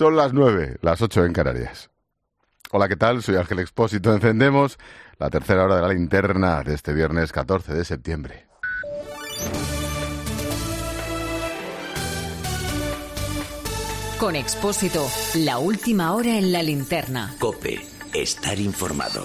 Son las 9, las 8 en Canarias. Hola, ¿qué tal? Soy Ángel Expósito. Encendemos la tercera hora de la linterna de este viernes 14 de septiembre. Con Expósito, la última hora en la linterna. COPE, estar informado.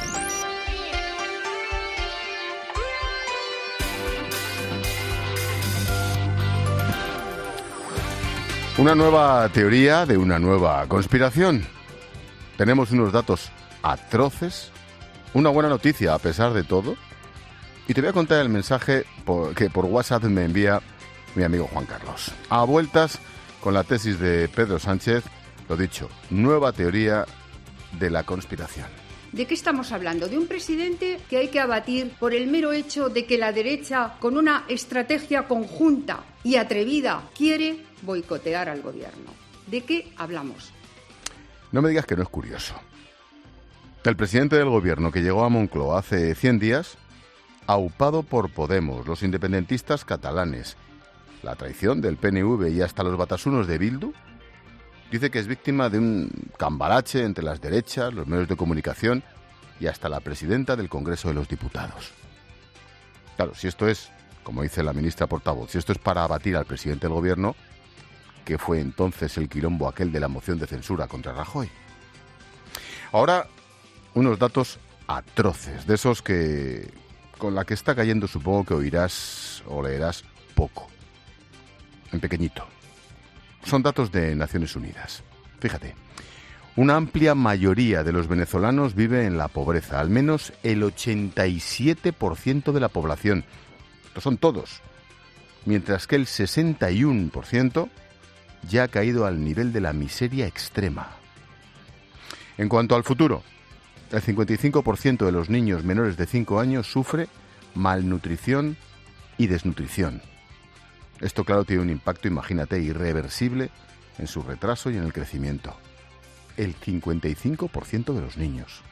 Una nueva teoría de una nueva conspiración. Tenemos unos datos atroces, una buena noticia a pesar de todo, y te voy a contar el mensaje que por WhatsApp me envía mi amigo Juan Carlos. A vueltas con la tesis de Pedro Sánchez, lo dicho, nueva teoría de la conspiración. ¿De qué estamos hablando? ¿De un presidente que hay que abatir por el mero hecho de que la derecha, con una estrategia conjunta y atrevida, quiere boicotear al gobierno? ¿De qué hablamos? No me digas que no es curioso. El presidente del gobierno que llegó a Moncloa hace 100 días, aupado por Podemos, los independentistas catalanes, la traición del PNV y hasta los batasunos de Bildu, dice que es víctima de un cambalache entre las derechas, los medios de comunicación y hasta la presidenta del Congreso de los Diputados. Claro, si esto es, como dice la ministra portavoz, si esto es para abatir al presidente del gobierno, ¿qué fue entonces el quilombo aquel de la moción de censura contra Rajoy? Ahora, unos datos atroces, de esos que con la que está cayendo supongo que oirás o leerás poco, en pequeñito. Son datos de Naciones Unidas. Fíjate, una amplia mayoría de los venezolanos vive en la pobreza, al menos el 87% de la población. No son todos, mientras que el 61% ya ha caído al nivel de la miseria extrema. En cuanto al futuro, el 55% de los niños menores de 5 años sufre malnutrición y desnutrición. Esto, claro, tiene un impacto, imagínate, irreversible en su retraso y en el crecimiento. El 55% de los niños.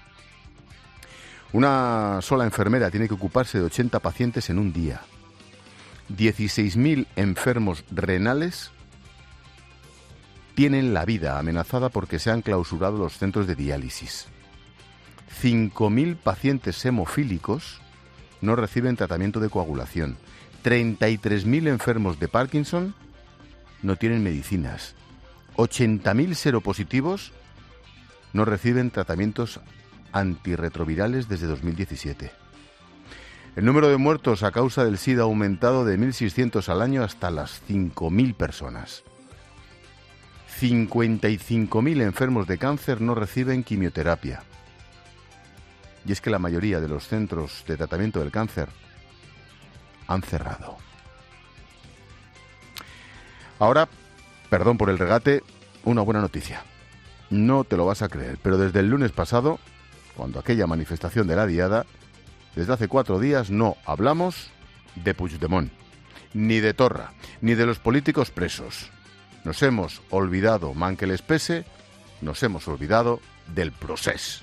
Una sola enfermera tiene que ocuparse de 80 pacientes en un día. 16.000 enfermos renales tienen la vida amenazada porque se han clausurado los centros de diálisis. 5.000 pacientes hemofílicos no reciben tratamiento de coagulación. 33.000 enfermos de Parkinson no tienen medicinas. 80.000 seropositivos no reciben tratamientos antirretrovirales desde 2017. El número de muertos a causa del SIDA ha aumentado de 1.600 al año hasta las 5.000 personas. 55.000 enfermos de cáncer no reciben quimioterapia. Y es que la mayoría de los centros de tratamiento del cáncer han cerrado. Ahora, perdón por el regate, una buena noticia. No te lo vas a creer, pero desde el lunes pasado, cuando aquella manifestación de la Diada, desde hace 4 días no hablamos de Puigdemont, ni de Torra, ni de los políticos presos. Nos hemos olvidado, man que les pese, nos hemos olvidado del procés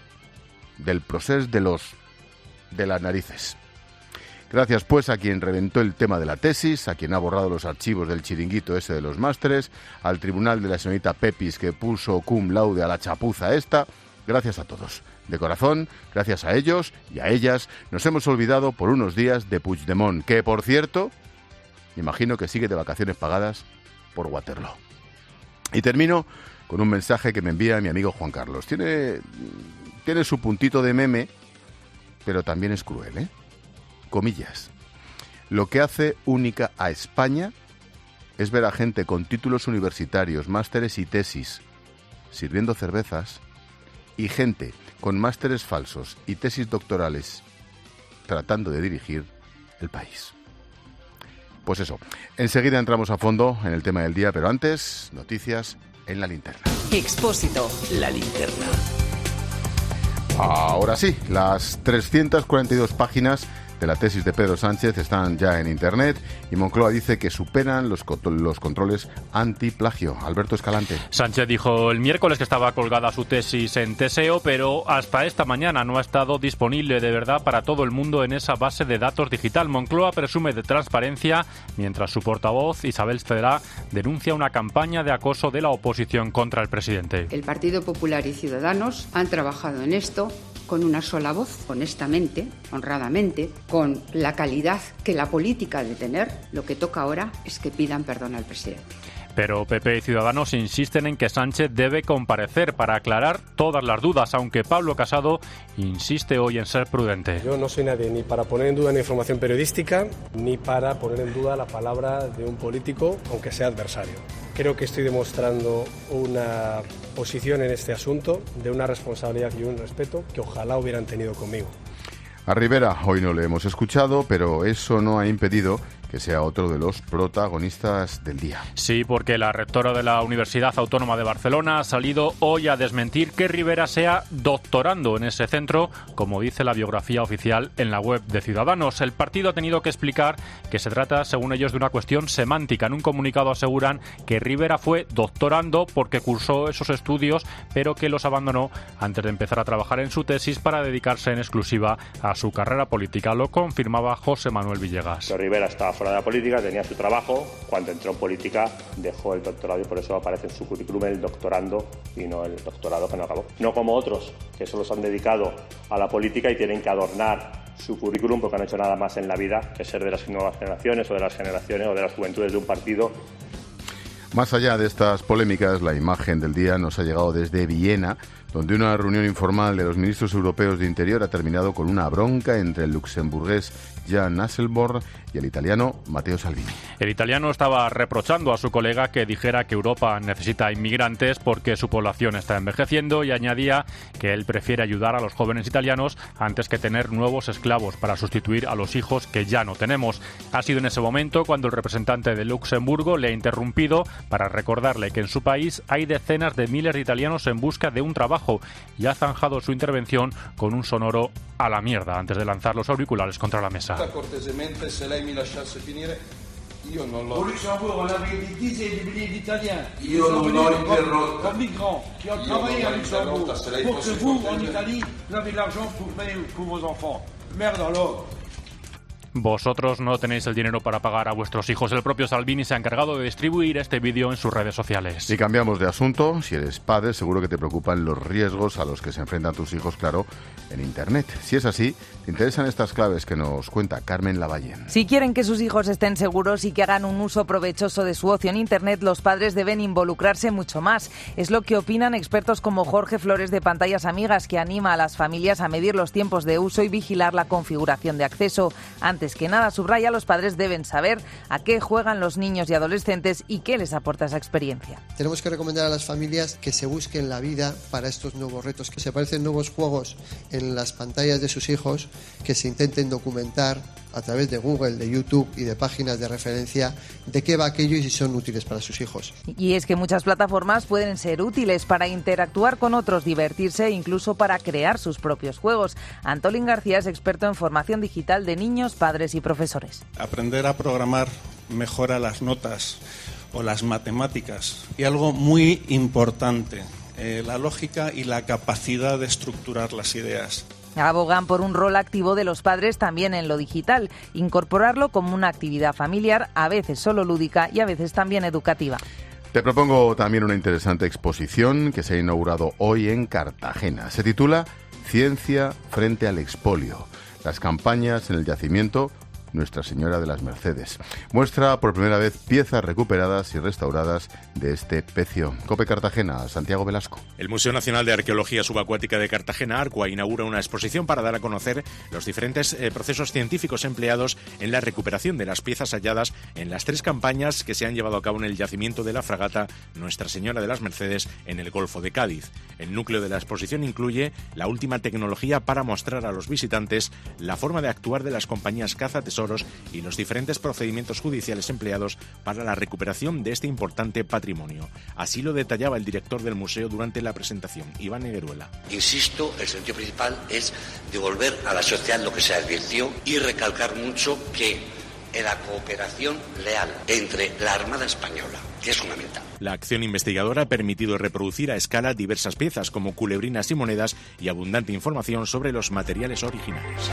de las narices. Gracias, pues, a quien reventó el tema de la tesis, a quien ha borrado los archivos del chiringuito ese de los másteres, al tribunal de la señorita Pepis que puso cum laude a la chapuza esta. Gracias a todos. De corazón, gracias a ellos y a ellas, nos hemos olvidado por unos días de Puigdemont, que, por cierto, imagino que sigue de vacaciones pagadas por Waterloo. Y termino con un mensaje que me envía mi amigo Juan Carlos. Tiene su puntito de meme, pero también es cruel, ¿eh? Comillas. Lo que hace única a España es ver a gente con títulos universitarios, másteres y tesis sirviendo cervezas y gente con másteres falsos y tesis doctorales tratando de dirigir el país. Pues eso, enseguida entramos a fondo en el tema del día, pero antes, noticias en la linterna. Expósito. La linterna. Ahora sí, las 342 páginas de la tesis de Pedro Sánchez están ya en Internet y Moncloa dice que superan los controles antiplagio. Alberto Escalante. Sánchez dijo el miércoles que estaba colgada su tesis en Teseo, pero hasta esta mañana no ha estado disponible de verdad para todo el mundo en esa base de datos digital. Moncloa presume de transparencia, mientras su portavoz, Isabel Cederá, denuncia una campaña de acoso de la oposición contra el presidente. El Partido Popular y Ciudadanos han trabajado en esto con una sola voz, honestamente, honradamente, con la calidad que la política ha de tener. Lo que toca ahora es que pidan perdón al presidente. Pero PP y Ciudadanos insisten en que Sánchez debe comparecer para aclarar todas las dudas, aunque Pablo Casado insiste hoy en ser prudente. Yo no soy nadie ni para poner en duda una información periodística, ni para poner en duda la palabra de un político, aunque sea adversario. Creo que estoy demostrando una posición en este asunto, de una responsabilidad y un respeto que ojalá hubieran tenido conmigo. A Rivera hoy no le hemos escuchado, pero eso no ha impedido que sea otro de los protagonistas del día. Sí, porque la rectora de la Universidad Autónoma de Barcelona ha salido hoy a desmentir que Rivera sea doctorando en ese centro, como dice la biografía oficial en la web de Ciudadanos. El partido ha tenido que explicar que se trata, según ellos, de una cuestión semántica. En un comunicado aseguran que Rivera fue doctorando porque cursó esos estudios, pero que los abandonó antes de empezar a trabajar en su tesis para dedicarse en exclusiva a su carrera política. Lo confirmaba José Manuel Villegas. Rivera estaba fuera de la política, tenía su trabajo. Cuando entró en política dejó el doctorado y por eso aparece en su currículum el doctorando y no el doctorado que no acabó. No como otros que solo se han dedicado a la política y tienen que adornar su currículum porque no han hecho nada más en la vida que ser de las nuevas generaciones o de las generaciones o de las juventudes de un partido. Más allá de estas polémicas, la imagen del día nos ha llegado desde Viena, donde una reunión informal de los ministros europeos de Interior ha terminado con una bronca entre el luxemburgués Jan Asselborn y el italiano Matteo Salvini. El italiano estaba reprochando a su colega que dijera que Europa necesita inmigrantes porque su población está envejeciendo y añadía que él prefiere ayudar a los jóvenes italianos antes que tener nuevos esclavos para sustituir a los hijos que ya no tenemos. Ha sido en ese momento cuando el representante de Luxemburgo le ha interrumpido para recordarle que en su país hay decenas de miles de italianos en busca de un trabajo y ha zanjado su intervención con un sonoro a la mierda antes de lanzar los auriculares contra la mesa. Cortesemente, se lei mi lasciasse finire, io non l'ho. Au Luxembourg, on avait des dizaines de milliers d'Italiens. Io non l'ho interrotta. Comme migrants qui ont travaillé à Luxembourg pour que vous, en Italie, vous avez de l'argent pour payer pour vos enfants. Merde alors. Vosotros no tenéis el dinero para pagar a vuestros hijos. El propio Salvini se ha encargado de distribuir este vídeo en sus redes sociales. Y cambiamos de asunto. Si eres padre, seguro que te preocupan los riesgos a los que se enfrentan tus hijos, claro, en Internet. Si es así, te interesan estas claves que nos cuenta Carmen Lavallén. Si quieren que sus hijos estén seguros y que hagan un uso provechoso de su ocio en Internet, los padres deben involucrarse mucho más. Es lo que opinan expertos como Jorge Flores de Pantallas Amigas, que anima a las familias a medir los tiempos de uso y vigilar la configuración de acceso. Antes que nada, subraya, los padres deben saber a qué juegan los niños y adolescentes y qué les aporta esa experiencia. Tenemos que recomendar a las familias que se busquen la vida para estos nuevos retos, que se aparecen nuevos juegos en las pantallas de sus hijos, que se intenten documentar a través de Google, de YouTube y de páginas de referencia de qué va aquello y si son útiles para sus hijos. Y es que muchas plataformas pueden ser útiles para interactuar con otros, divertirse e incluso para crear sus propios juegos. Antolín García es experto en formación digital de niños, padres y profesores. Aprender a programar mejora las notas o las matemáticas y algo muy importante, la lógica y la capacidad de estructurar las ideas. Abogan por un rol activo de los padres también en lo digital, incorporarlo como una actividad familiar, a veces solo lúdica y a veces también educativa. Te propongo también una interesante exposición que se ha inaugurado hoy en Cartagena. Se titula Ciencia frente al expolio. Las campañas en el yacimiento Nuestra Señora de las Mercedes. Muestra por primera vez piezas recuperadas y restauradas de este pecio. COPE Cartagena, Santiago Velasco. El Museo Nacional de Arqueología Subacuática de Cartagena, Arcua, inaugura una exposición para dar a conocer los diferentes procesos científicos empleados en la recuperación de las piezas halladas en las 3 campañas que se han llevado a cabo en el yacimiento de la fragata Nuestra Señora de las Mercedes en el Golfo de Cádiz. El núcleo de la exposición incluye la última tecnología para mostrar a los visitantes la forma de actuar de las compañías caza-tesoro tesoros y los diferentes procedimientos judiciales empleados para la recuperación de este importante patrimonio. Así lo detallaba el director del museo durante la presentación, Iván Negueruela. Insisto, el sentido principal es devolver a la sociedad lo que se advirtió y recalcar mucho que en la cooperación leal entre la Armada Española, que es fundamental. La acción investigadora ha permitido reproducir a escala diversas piezas como culebrinas y monedas y abundante información sobre los materiales originales.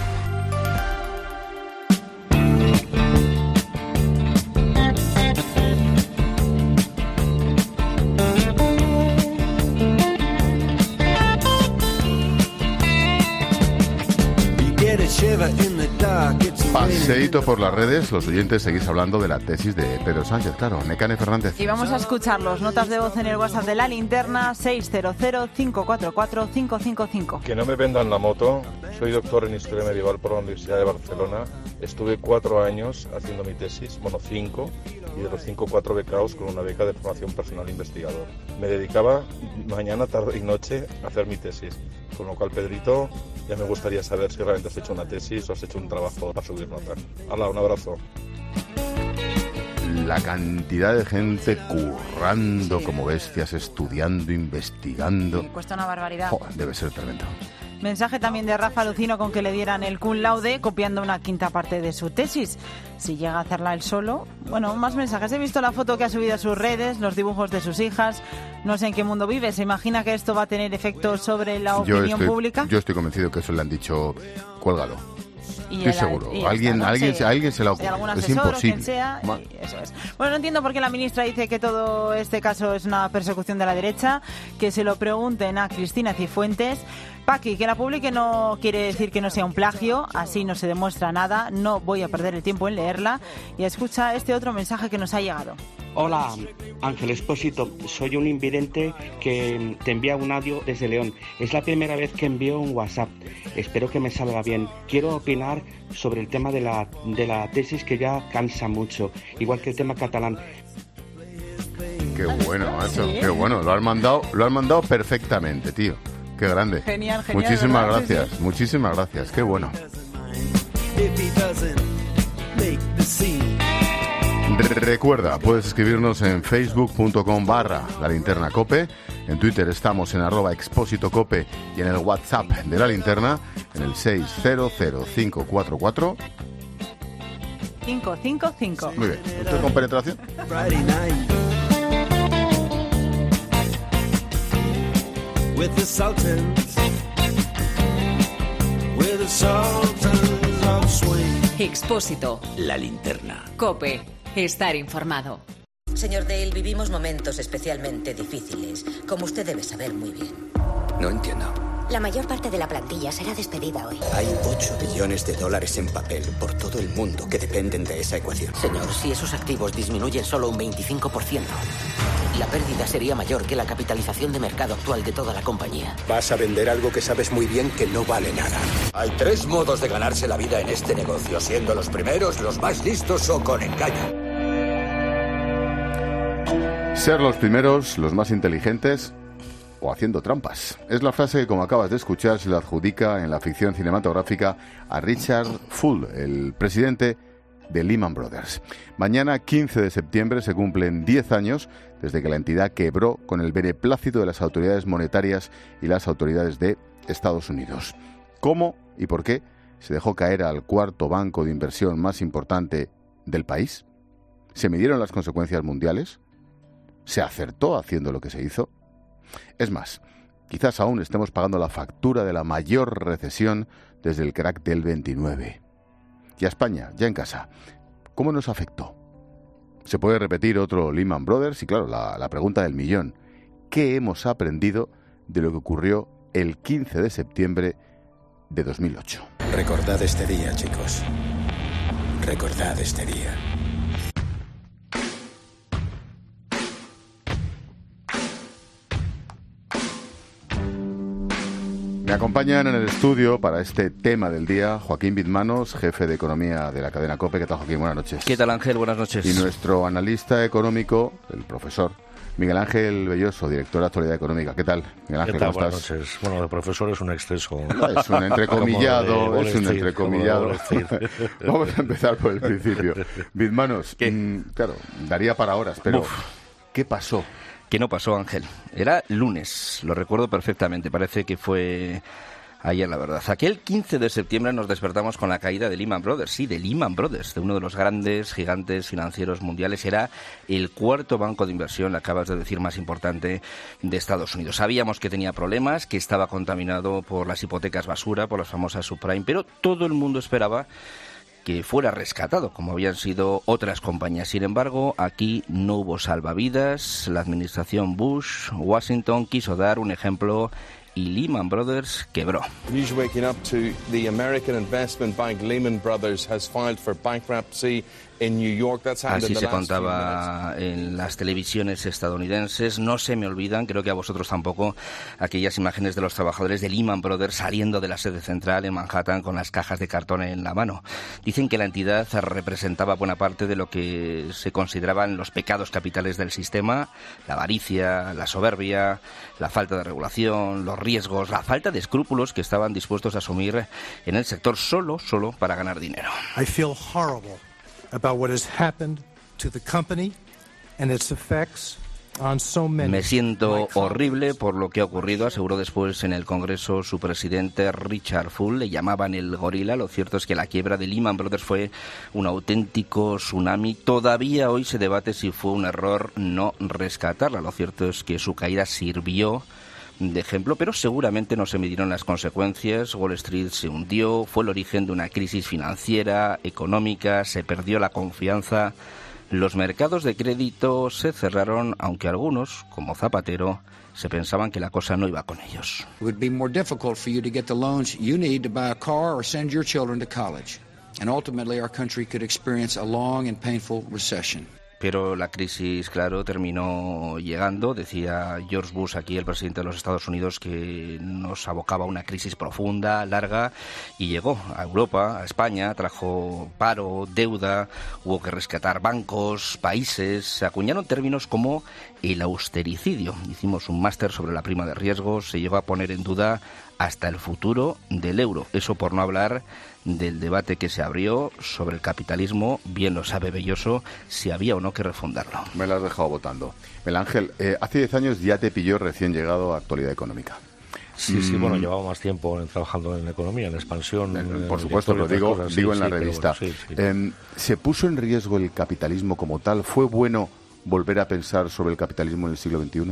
Paseíto por las redes, los oyentes seguís hablando de la tesis de Pedro Sánchez, claro, Nekane Fernández. Y vamos a escucharlos, notas de voz en el WhatsApp de La Linterna, 600-544-555. Que no me vendan la moto, soy doctor en Historia Medieval por la Universidad de Barcelona, estuve 4 años haciendo mi tesis, 5, y de los 5, 4 becados con una beca de formación personal investigador. Me dedicaba mañana, tarde y noche a hacer mi tesis, con lo cual, Pedrito, ya me gustaría saber si realmente has hecho una tesis o has hecho un trabajo para subir nota. Hala, un abrazo. La cantidad de gente currando como bestias, estudiando, investigando. Sí, cuesta una barbaridad. Debe ser tremendo. Mensaje también de Rafa Lucino con que le dieran el cum laude copiando una quinta parte de su tesis. Si llega a hacerla él solo. Bueno, más mensajes. He visto la foto que ha subido a sus redes, los dibujos de sus hijas. No sé en qué mundo vive. ¿Se imagina que esto va a tener efecto sobre la opinión pública? Yo estoy convencido que eso le han dicho, cuélgalo. Estoy seguro. Alguien se la ocurre. Algún Es asesor, imposible. O quien sea, eso es. Bueno, no entiendo por qué la ministra dice que todo este caso es una persecución de la derecha. Que se lo pregunten a Cristina Cifuentes. Paqui, que la publique no quiere decir que no sea un plagio, así no se demuestra nada, no voy a perder el tiempo en leerla. Y escucha este otro mensaje que nos ha llegado. Hola, Ángel Expósito, soy un invidente que te envía un audio desde León. Es la primera vez que envío un WhatsApp, espero que me salga bien. Quiero opinar sobre el tema de la tesis que ya cansa mucho, igual que el tema catalán. Qué bueno, macho, ¿Sí? qué bueno, lo han mandado perfectamente, tío. Qué grande. Genial. Muchísimas ¿verdad? gracias, Sí. muchísimas gracias, qué bueno. Recuerda, puedes escribirnos en facebook.com/La Linterna Cope, en Twitter estamos en @expósitocope y en el WhatsApp de La Linterna en el 6000544. 555. Muy bien, ¿usted con penetración? With the Sultans, with the Sultans of Swing. Expósito. La Linterna. Cope. Estar informado. Señor Dale, vivimos momentos especialmente difíciles, como usted debe saber muy bien. No entiendo. La mayor parte de la plantilla será despedida hoy. Hay 8 billones de dólares en papel por todo el mundo que dependen de esa ecuación. Señor, si esos activos disminuyen solo un 25%, la pérdida sería mayor que la capitalización de mercado actual de toda la compañía. Vas a vender algo que sabes muy bien que no vale nada. Hay 3 modos de ganarse la vida en este negocio, siendo los primeros, los más listos o con engaño. Ser los primeros, los más inteligentes o haciendo trampas. Es la frase que, como acabas de escuchar, se le adjudica en la ficción cinematográfica a Richard Full, el presidente de Lehman Brothers. Mañana, 15 de septiembre, se cumplen 10 años desde que la entidad quebró con el beneplácito de las autoridades monetarias y las autoridades de Estados Unidos. ¿Cómo y por qué se dejó caer al cuarto banco de inversión más importante del país? ¿Se midieron las consecuencias mundiales? ¿Se acertó haciendo lo que se hizo? Es más, quizás aún estemos pagando la factura de la mayor recesión desde el crack del 29. Y a España, ya en casa, ¿cómo nos afectó? ¿Se puede repetir otro Lehman Brothers? Y claro, la pregunta del millón. ¿Qué hemos aprendido de lo que ocurrió el 15 de septiembre de 2008? Recordad este día, chicos. Recordad este día. Me acompañan en el estudio para este tema del día Joaquín Bizmanos, jefe de economía de la cadena COPE. ¿Qué tal, Joaquín? Buenas noches. ¿Qué tal, Ángel? Buenas noches. Y nuestro analista económico, el profesor Miguel Ángel Belloso, director de Actualidad Económica. ¿Qué tal, Miguel Ángel? ¿Qué tal? ¿Cómo Buenas estás? noches. Bueno, de profesor es un exceso. No, es un entrecomillado, es un entrecomillado. Vamos a empezar por el principio. Bizmanos, claro, daría para horas, pero ¿qué pasó? ¿Qué no pasó, Ángel? Era lunes, lo recuerdo perfectamente, parece que fue ayer, la verdad. Aquel 15 de septiembre nos despertamos con la caída de Lehman Brothers, sí, de Lehman Brothers, de uno de los grandes gigantes financieros mundiales. Era el cuarto banco de inversión, acabas de decir, más importante de Estados Unidos. Sabíamos que tenía problemas, que estaba contaminado por las hipotecas basura, por las famosas subprime, pero todo el mundo esperaba que fuera rescatado, como habían sido otras compañías. Sin embargo, aquí no hubo salvavidas. La administración Bush-Washington quiso dar un ejemplo y Lehman Brothers quebró. News waking up to the American investment bank Lehman Brothers has filed for bankruptcy in New York. That's happened Así in the se last contaba en las televisiones estadounidenses. No se me olvidan, creo que a vosotros tampoco, aquellas imágenes de los trabajadores de Lehman Brothers saliendo de la sede central en Manhattan con las cajas de cartón en la mano. Dicen que la entidad representaba buena parte de lo que se consideraban los pecados capitales del sistema: la avaricia, la soberbia, la falta de regulación, los riesgos, la falta de escrúpulos que estaban dispuestos a asumir en el sector solo para ganar dinero. I feel horrible about what has happened to the company and its effects on so many. Me siento horrible por lo que ha ocurrido, aseguró después en el Congreso su presidente Richard Full. Le llamaban el gorila. Lo cierto es que la quiebra de Lehman Brothers fue un auténtico tsunami. Todavía hoy se debate si fue un error no rescatarla. Lo cierto es que su caída sirvió de ejemplo, pero seguramente no se midieron las consecuencias. Wall Street se hundió, fue el origen de una crisis financiera, económica, se perdió la confianza. Los mercados de crédito se cerraron, aunque algunos, como Zapatero, se pensaban que la cosa no iba con ellos. It would be more difficult for you to get the loans you need to buy a car or send your children to college. And ultimately our country could experience a long and painful recession. Pero la crisis, claro, terminó llegando. Decía George Bush, aquí el presidente de los Estados Unidos, que nos abocaba a una crisis profunda, larga, y llegó a Europa, a España, trajo paro, deuda, hubo que rescatar bancos, países. Se acuñaron términos como el austericidio. Hicimos un máster sobre la prima de riesgos, se llegó a poner en duda hasta el futuro del euro. Eso por no hablar del debate que se abrió sobre el capitalismo. Bien lo sabe Belloso, si había o no que refundarlo. Me lo has dejado votando. Miguel Ángel, hace 10 años ya te pilló recién llegado a Actualidad Económica. Sí, bueno, llevaba más tiempo trabajando en economía, en expansión. Por supuesto, pero digo en la revista. Pero, sí. ¿Se puso en riesgo el capitalismo como tal? ¿Fue bueno volver a pensar sobre el capitalismo en el siglo XXI?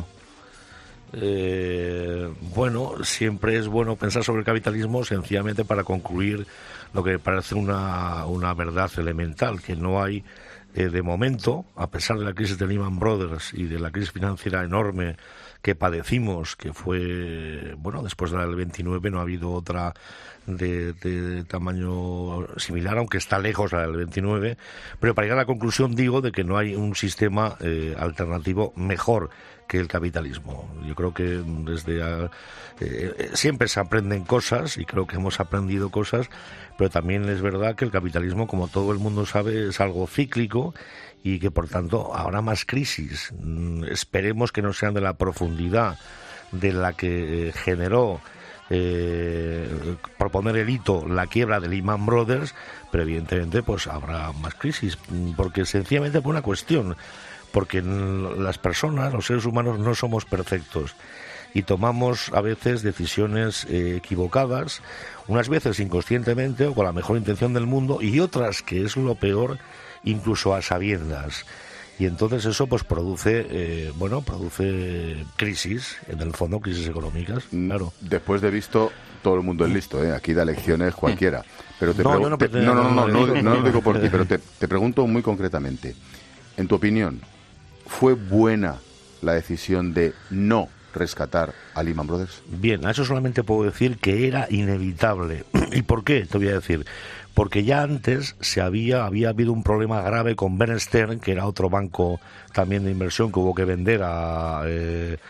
Bueno, siempre es bueno pensar sobre el capitalismo, sencillamente para concluir lo que parece una verdad elemental, que no hay, de momento, a pesar de la crisis de Lehman Brothers y de la crisis financiera enorme que padecimos, que fue, bueno, después de la del 29, no ha habido otra de tamaño similar, aunque está lejos la del 29, pero para llegar a la conclusión digo de que no hay un sistema alternativo mejor que el capitalismo. Yo creo que siempre se aprenden cosas, y creo que hemos aprendido cosas, pero también es verdad que el capitalismo, como todo el mundo sabe, es algo cíclico y que por tanto habrá más crisis. Esperemos que no sean de la profundidad de la que generó proponer el hito, la quiebra de Lehman Brothers, pero evidentemente pues habrá más crisis, porque sencillamente por una cuestión, porque las personas, los seres humanos, no somos perfectos y tomamos a veces decisiones equivocadas, unas veces inconscientemente o con la mejor intención del mundo, y otras, que es lo peor, incluso a sabiendas. Y entonces eso pues produce crisis, en el fondo crisis económicas, claro. Después de visto, todo el mundo es listo, aquí da lecciones cualquiera. Pero no lo digo por ti, pero te pregunto muy concretamente. En tu opinión, ¿fue buena la decisión de no rescatar a Lehman Brothers? Bien, a eso solamente puedo decir que era inevitable. ¿Y por qué? Te voy a decir. Porque ya antes había habido un problema grave con Bear Stearns, que era otro banco también de inversión que hubo que vender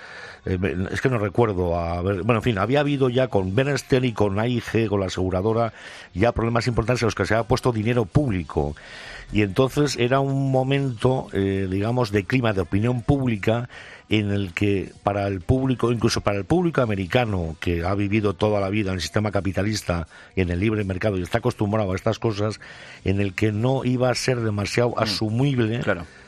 es que no recuerdo, en fin, había habido ya con Bernstein y con AIG, con la aseguradora, ya problemas importantes en los que se había puesto dinero público. Y entonces era un momento, digamos, de clima de opinión pública en el que para el público, incluso para el público americano, que ha vivido toda la vida en el sistema capitalista y en el libre mercado y está acostumbrado a estas cosas, en el que no iba a ser demasiado asumible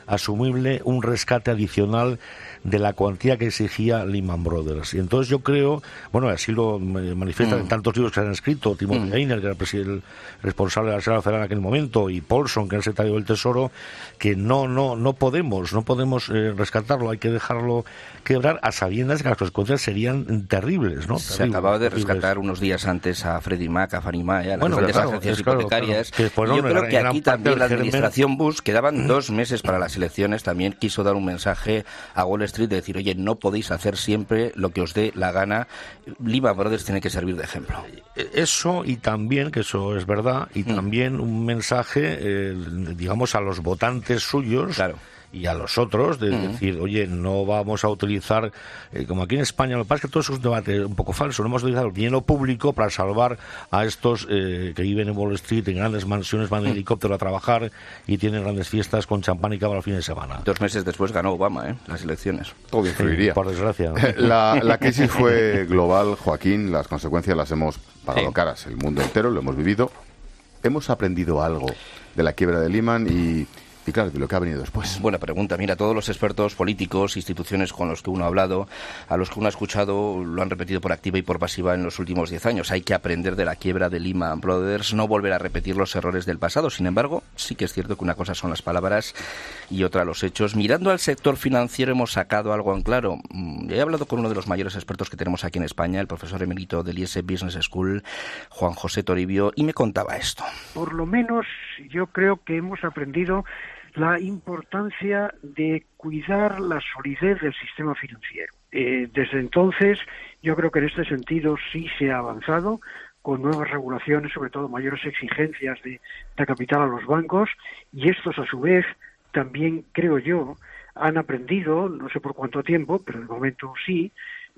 un rescate adicional de la cuantía que exigía Lehman Brothers. Y entonces yo creo, así lo manifiestan en tantos libros que se han escrito, Timothy Geithner, que era el responsable de la Reserva Federal en aquel momento, y Paulson, que era el secretario del Tesoro, que no podemos rescatarlo, hay que dejarlo quebrar a sabiendas de que las consecuencias serían terribles, ¿no? Se acababa de rescatar unos días antes a Freddie Mac, a Fannie Mae, a las grandes agencias hipotecarias. Claro. Yo creo que aquí también la administración Bush, quedaban 2 meses para las elecciones, también quiso dar un mensaje a Wall Street de decir, oye, no podéis hacer siempre lo que os dé la gana. Lehman Brothers tiene que servir de ejemplo. Eso, y también, que eso es verdad, y también un mensaje, digamos, a los votantes suyos, y a los otros, de decir, oye, no vamos a utilizar, como aquí en España, lo que pasa es que todo eso es un debate un poco falso, no hemos utilizado el dinero público para salvar a estos que viven en Wall Street, en grandes mansiones, van en helicóptero a trabajar y tienen grandes fiestas con champán y cava los fines de semana. 2 meses después ganó Obama, las elecciones. Todo influiría. Por desgracia. La crisis fue global, Joaquín, las consecuencias las hemos pagado caras, el mundo entero lo hemos vivido. ¿Hemos aprendido algo de la quiebra de Lehman y claro, de lo que ha venido después? Buena pregunta. Mira, todos los expertos políticos, instituciones con los que uno ha hablado, a los que uno ha escuchado, lo han repetido por activa y por pasiva en los últimos 10 años. Hay que aprender de la quiebra de Lehman Brothers, no volver a repetir los errores del pasado. Sin embargo, sí que es cierto que una cosa son las palabras y otra los hechos. Mirando al sector financiero hemos sacado algo en claro. He hablado con uno de los mayores expertos que tenemos aquí en España, el profesor emérito del IES Business School, Juan José Toribio, y me contaba esto. Por lo menos yo creo que hemos aprendido la importancia de cuidar la solidez del sistema financiero. Desde entonces, yo creo que en este sentido sí se ha avanzado con nuevas regulaciones, sobre todo mayores exigencias de capital a los bancos, y estos a su vez también, creo yo, han aprendido, no sé por cuánto tiempo, pero de momento sí,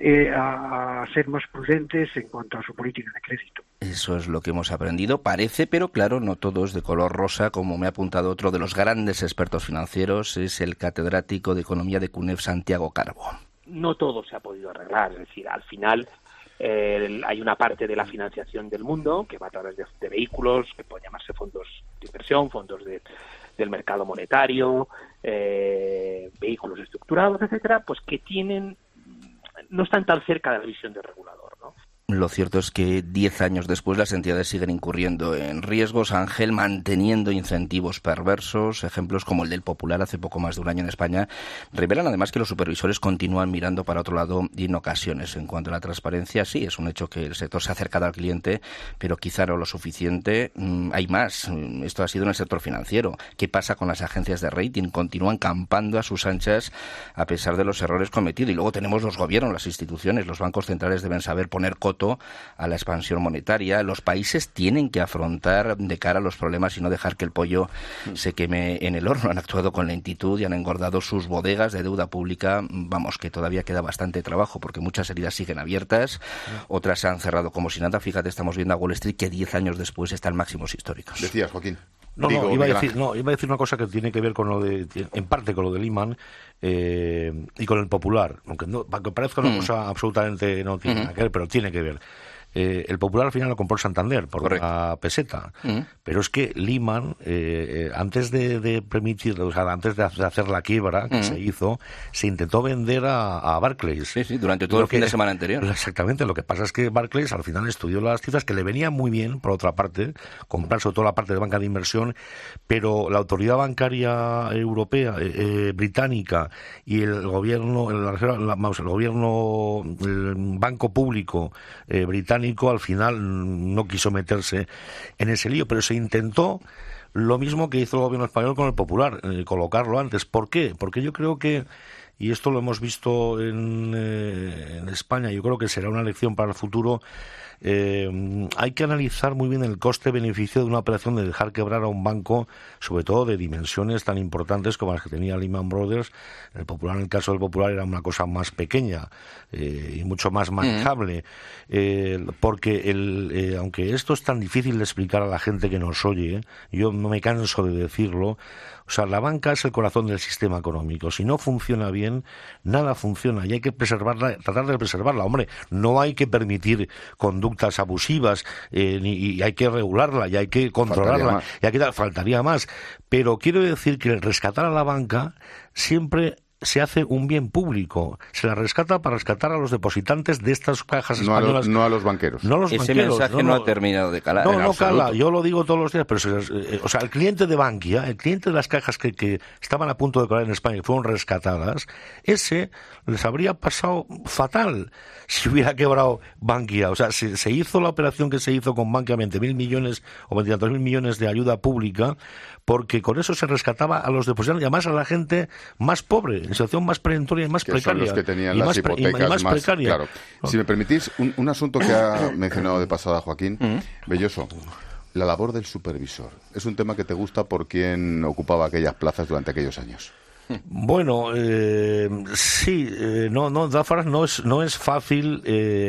a ser más prudentes en cuanto a su política de crédito. Eso es lo que hemos aprendido, parece, pero claro, no todo es de color rosa, como me ha apuntado otro de los grandes expertos financieros, es el catedrático de Economía de CUNEF, Santiago Carbo. No todo se ha podido arreglar, es decir, al final hay una parte de la financiación del mundo que va a través de vehículos, que pueden llamarse fondos de inversión, fondos del mercado monetario, vehículos estructurados, etcétera, pues que no están tan cerca de la visión del regulador, ¿no? Lo cierto es que 10 años después las entidades siguen incurriendo en riesgos, Ángel, manteniendo incentivos perversos. Ejemplos como el del Popular hace poco más de un año en España revelan además que los supervisores continúan mirando para otro lado y en ocasiones. En cuanto a la transparencia, sí, es un hecho que el sector se ha acercado al cliente, pero quizá no lo suficiente. Hay más. Esto ha sido en el sector financiero. ¿Qué pasa con las agencias de rating? Continúan campando a sus anchas a pesar de los errores cometidos. Y luego tenemos los gobiernos, las instituciones, los bancos centrales deben saber poner coto a la expansión monetaria. Los países tienen que afrontar de cara a los problemas y no dejar que el pollo se queme en el horno. Han actuado con lentitud y han engordado sus bodegas de deuda pública. Vamos, que todavía queda bastante trabajo porque muchas heridas siguen abiertas, otras se han cerrado como si nada. Fíjate, estamos viendo a Wall Street que 10 años después está en máximos históricos. Decías, Joaquín. Iba a decir una cosa que tiene que ver con lo en parte con lo de Lehman y con el Popular, aunque parezca una cosa absolutamente no tiene nada que ver, pero tiene que ver. El Popular al final lo compró el Santander por la peseta, pero es que Lehman antes de permitir, o sea, antes de hacer la quiebra que se hizo, se intentó vender a Barclays. Sí, durante todo el fin de semana anterior. Exactamente, lo que pasa es que Barclays al final estudió las cifras que le venía muy bien, por otra parte, comprar sobre todo la parte de banca de inversión, pero la autoridad bancaria europea, británica, y el gobierno, el banco público británico al final no quiso meterse en ese lío, pero se intentó lo mismo que hizo el gobierno español con el Popular, colocarlo antes. ¿Por qué? Porque yo creo que, y esto lo hemos visto en en España, yo creo que será una lección para el futuro. Hay que analizar muy bien el coste-beneficio de una operación de dejar quebrar a un banco, sobre todo de dimensiones tan importantes como las que tenía Lehman Brothers. En el caso del Popular era una cosa más pequeña y mucho más manejable, porque aunque esto es tan difícil de explicar a la gente que nos oye, yo no me canso de decirlo. O sea, la banca es el corazón del sistema económico. Si no funciona bien, nada funciona y hay que preservarla, tratar de preservarla. Hombre, no hay que permitir conductas abusivas y hay que regularla y hay que controlarla. Faltaría más. Pero quiero decir que el rescatar a la banca siempre se hace un bien público. Se la rescata para rescatar a los depositantes de estas cajas españolas. No a los banqueros. No a los Ese banqueros, mensaje no ha terminado de calar. No cala. Yo lo digo todos los días. Pero o sea, el cliente de Bankia, el cliente de las cajas que estaban a punto de colar en España y fueron rescatadas, ese les habría pasado fatal si hubiera quebrado Bankia. O sea, se hizo la operación que se hizo con Bankia, 20.000 millones o 22.000 millones de ayuda pública, porque con eso se rescataba a los depositarios y además a la gente más pobre, en situación más perentoria y más precaria. Son los que tenían las hipotecas más precaria. Claro. Si me permitís, un asunto que ha mencionado de pasada Joaquín Belloso, la labor del supervisor. Es un tema que te gusta por quien ocupaba aquellas plazas durante aquellos años. Bueno, sí, no es fácil,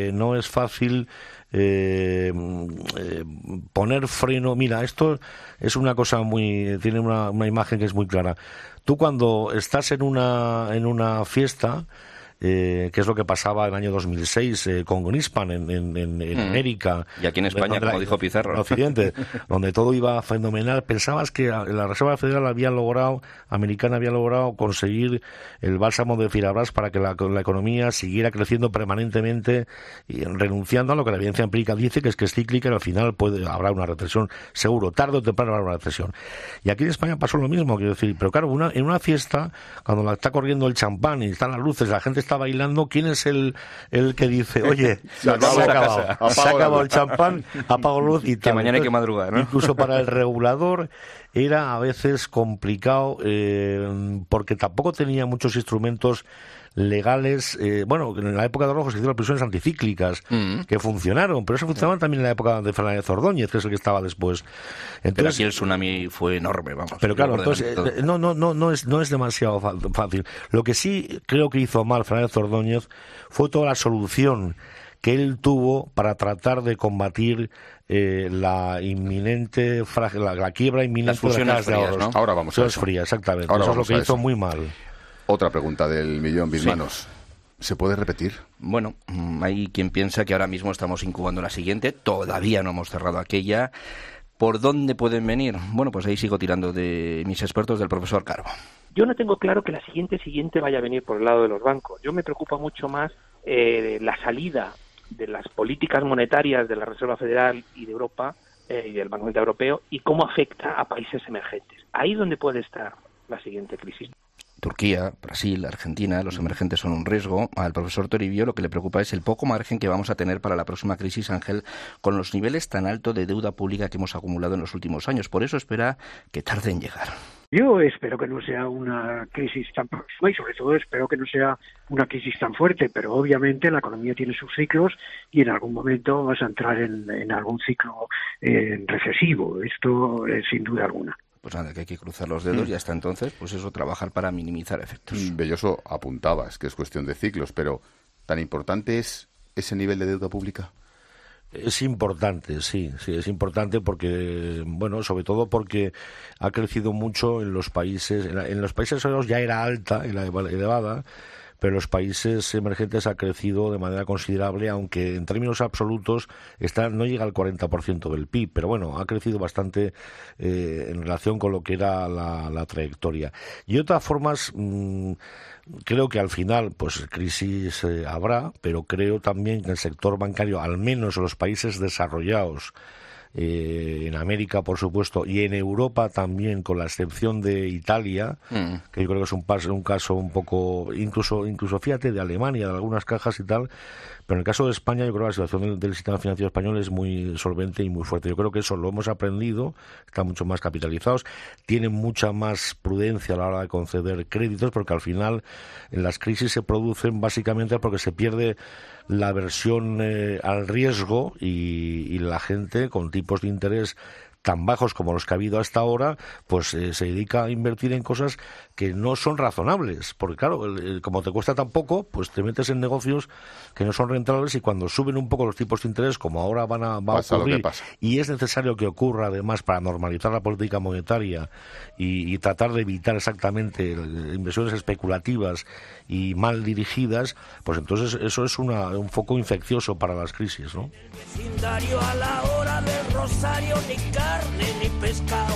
poner freno. Mira, esto es una cosa tiene una imagen que es muy clara. Tú cuando estás en una fiesta, que es lo que pasaba en el año 2006 con Greenspan en América. Y aquí en España, como dijo Pizarro. En Occidente, donde todo iba fenomenal. Pensabas que la Reserva Federal americana había logrado conseguir el bálsamo de Firabras para que la economía siguiera creciendo permanentemente y renunciando a lo que la evidencia empírica dice, que es cíclica y al final habrá una recesión. Seguro, tarde o temprano habrá una recesión. Y aquí en España pasó lo mismo, quiero decir. Pero claro, en una fiesta, cuando está corriendo el champán y están las luces, la gente está bailando, ¿quién es el que dice, oye, se ha acabado el champán, apago luz y tal? Que mañana hay que madrugar, ¿no? Incluso para el regulador era a veces complicado porque tampoco tenía muchos instrumentos legales. Bueno, en la época de Rojo se hicieron las prisiones anticíclicas que funcionaron, pero eso funcionaba también en la época de Fernández Ordóñez, que es el que estaba después. Entonces, pero aquí el tsunami fue enorme, vamos. Pero claro, entonces no es demasiado fácil. Lo que sí creo que hizo mal Fernández Ordóñez fue toda la solución que él tuvo para tratar de combatir la inminente la quiebra inminente de las cajas de ahorros, ¿no? Ahora vamos a eso. Fría, exactamente. Ahora eso es lo que hizo eso. Muy mal. Otra pregunta del millón, Bismanos. Sí. ¿Se puede repetir? Bueno, hay quien piensa que ahora mismo estamos incubando la siguiente. Todavía no hemos cerrado aquella. ¿Por dónde pueden venir? Bueno, pues ahí sigo tirando de mis expertos del profesor Carbo. Yo no tengo claro que la siguiente vaya a venir por el lado de los bancos. Yo me preocupa mucho más la salida de las políticas monetarias de la Reserva Federal y de Europa y del Banco Central Europeo y cómo afecta a países emergentes. Ahí es donde puede estar la siguiente crisis. Turquía, Brasil, Argentina, los emergentes son un riesgo. Al profesor Toribio lo que le preocupa es el poco margen que vamos a tener para la próxima crisis, Ángel, con los niveles tan altos de deuda pública que hemos acumulado en los últimos años. Por eso espera que tarde en llegar. Yo espero que no sea una crisis tan próxima y sobre todo espero que no sea una crisis tan fuerte, pero obviamente la economía tiene sus ciclos y en algún momento vas a entrar en algún ciclo recesivo. Esto sin duda alguna. Pues nada, que hay que cruzar los dedos y hasta entonces, pues eso, trabajar para minimizar efectos. Belloso apuntaba, es que es cuestión de ciclos, pero ¿tan importante es ese nivel de deuda pública? Es importante, sí, es importante porque, bueno, sobre todo porque ha crecido mucho en los países desarrollados ya era alta, elevada, pero en los países emergentes ha crecido de manera considerable, aunque en términos absolutos no llega al 40% del PIB, pero bueno, ha crecido bastante en relación con lo que era la trayectoria. Y de todas formas, creo que al final, pues crisis habrá, pero creo también que el sector bancario, al menos en los países desarrollados, en América, por supuesto, y en Europa también, con la excepción de Italia, que yo creo que es un caso un poco, incluso fíjate, de Alemania, de algunas cajas y tal, pero en el caso de España yo creo que la situación del sistema financiero español es muy solvente y muy fuerte. Yo creo que eso lo hemos aprendido, están mucho más capitalizados, tienen mucha más prudencia a la hora de conceder créditos, porque al final en las crisis se producen básicamente porque se pierde la aversión al riesgo y la gente con tipos de interés tan bajos como los que ha habido hasta ahora, pues se dedica a invertir en cosas que no son razonables, porque claro, como te cuesta tan poco, pues te metes en negocios que no son rentables, y cuando suben un poco los tipos de interés, como ahora va a ocurrir, y es necesario que ocurra además para normalizar la política monetaria y tratar de evitar exactamente inversiones especulativas y mal dirigidas, pues entonces eso es un foco infeccioso para las crisis, ¿no? Vecindario a la hora del rosario, ni carne ni pescado.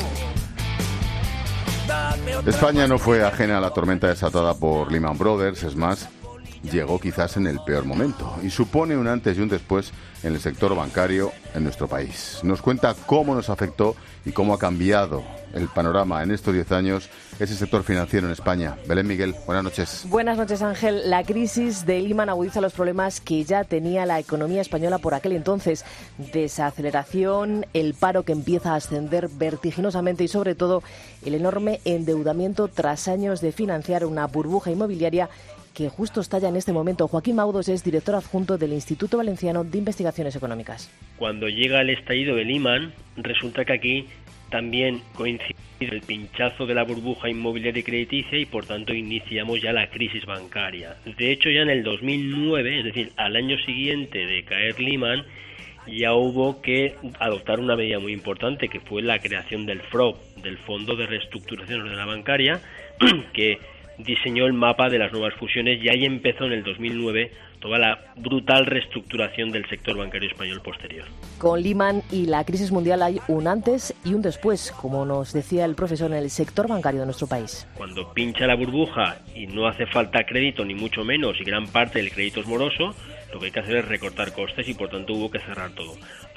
España no fue ajena a la tormenta desatada por Lehman Brothers, es más, llegó quizás en el peor momento y supone un antes y un después en el sector bancario en nuestro país. Nos cuenta cómo nos afectó y cómo ha cambiado el panorama en estos 10 años ese sector financiero en España. Belén Miguel, buenas noches. Buenas noches, Ángel. La crisis de Lehman agudiza los problemas que ya tenía la economía española por aquel entonces. Desaceleración, el paro que empieza a ascender vertiginosamente y, sobre todo, el enorme endeudamiento tras años de financiar una burbuja inmobiliaria que justo estalla en este momento. Joaquín Maudos es director adjunto del Instituto Valenciano de Investigaciones Económicas. Cuando llega el estallido de Lehman, resulta que aquí también coincide el pinchazo de la burbuja inmobiliaria y crediticia y, por tanto, iniciamos ya la crisis bancaria. De hecho, ya en el 2009, es decir, al año siguiente de caer Lehman, ya hubo que adoptar una medida muy importante, que fue la creación del FROB, del Fondo de Reestructuración de la Bancaria, que diseñó el mapa de las nuevas fusiones, y ahí empezó en el 2009 toda la brutal reestructuración del sector bancario español posterior. Con Lehman y la crisis mundial hay un antes y un después, como nos decía el profesor, en el sector bancario de nuestro país. Cuando pincha la burbuja y no hace falta crédito, ni mucho menos, y gran parte del crédito es moroso, lo que hay que hacer es recortar costes y, por tanto, hubo que cerrar todo.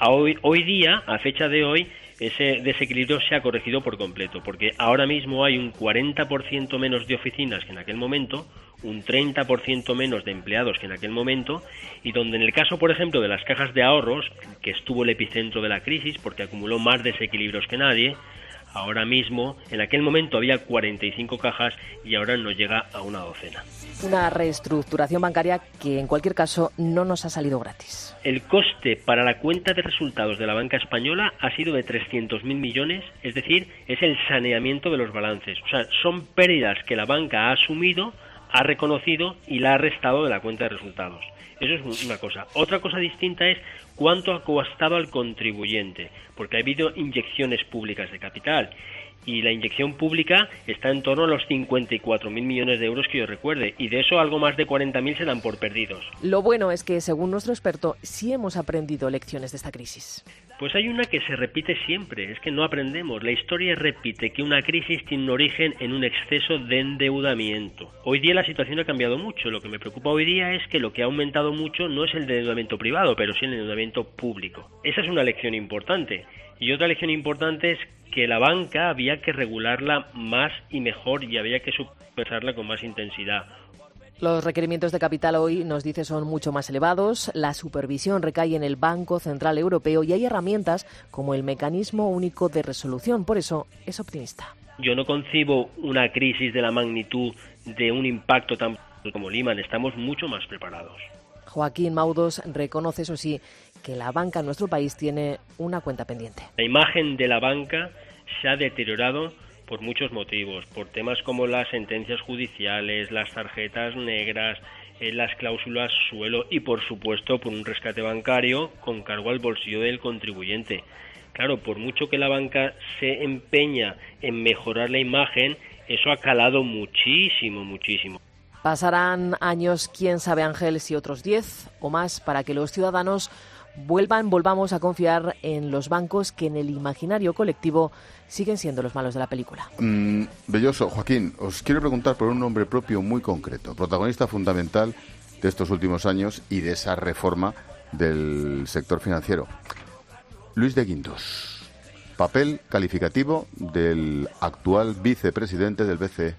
Hoy día, a fecha de hoy, ese desequilibrio se ha corregido por completo, porque ahora mismo hay un 40% menos de oficinas que en aquel momento, un 30% menos de empleados que en aquel momento, y donde en el caso, por ejemplo, de las cajas de ahorros, que estuvo el epicentro de la crisis porque acumuló más desequilibrios que nadie, ahora mismo, en aquel momento había 45 cajas y ahora no llega a una docena. Una reestructuración bancaria que, en cualquier caso, no nos ha salido gratis. El coste para la cuenta de resultados de la banca española ha sido de 300.000 millones, es decir, es el saneamiento de los balances. O sea, son pérdidas que la banca ha asumido, ha reconocido y la ha restado de la cuenta de resultados. Eso es una cosa. Otra cosa distinta es cuánto ha costado al contribuyente, porque ha habido inyecciones públicas de capital. Y la inyección pública está en torno a los 54.000 millones de euros que yo recuerde, y de eso algo más de 40.000 se dan por perdidos. Lo bueno es que, según nuestro experto, sí hemos aprendido lecciones de esta crisis. Pues hay una que se repite siempre, es que no aprendemos. La historia repite que una crisis tiene un origen en un exceso de endeudamiento. Hoy día la situación ha cambiado mucho. Lo que me preocupa hoy día es que lo que ha aumentado mucho no es el endeudamiento privado, pero sí el endeudamiento público. Esa es una lección importante. Y otra lección importante es que la banca había que regularla más y mejor, y había que supervisarla con más intensidad. Los requerimientos de capital hoy, nos dice, son mucho más elevados. La supervisión recae en el Banco Central Europeo y hay herramientas como el Mecanismo Único de Resolución. Por eso es optimista. Yo no concibo una crisis de la magnitud de un impacto tan como Lehman. Estamos mucho más preparados. Joaquín Maudos reconoce, eso sí, que la banca en nuestro país tiene una cuenta pendiente. La imagen de la banca se ha deteriorado por muchos motivos, por temas como las sentencias judiciales, las tarjetas negras, las cláusulas suelo y, por supuesto, por un rescate bancario con cargo al bolsillo del contribuyente. Claro, por mucho que la banca se empeña en mejorar la imagen, eso ha calado muchísimo, muchísimo. Pasarán años, quién sabe, Ángel, si otros 10 o más, para que los ciudadanos volvamos a confiar en los bancos que en el imaginario colectivo siguen siendo los malos de la película. Belloso, Joaquín, os quiero preguntar por un nombre propio muy concreto, protagonista fundamental de estos últimos años y de esa reforma del sector financiero. Luis de Guindos, papel calificativo del actual vicepresidente del BCE.